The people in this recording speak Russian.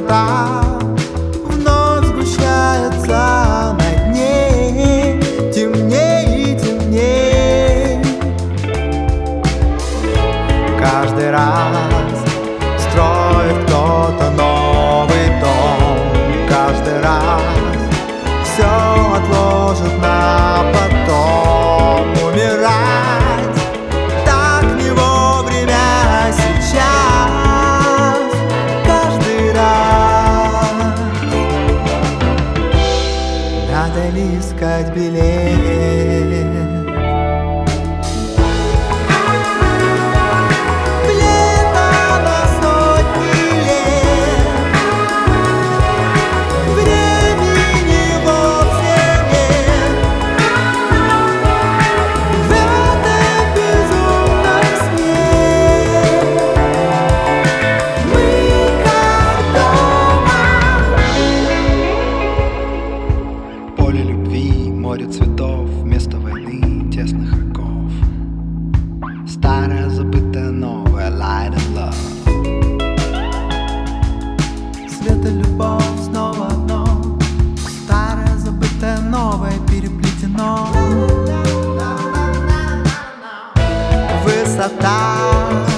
темнота вновь сгущается на дне, темнее и темнее. Каждый раз строит кто-то новый дом, каждый раз все отложит на потом. Умирать так не вовремя сейчас, каждый раз. Надо ли искать билет? Море цветов вместо войны, тесных оков. Старое забытое новое, light and love. Свет и любовь снова одно, старое забытое новое переплетено. Высота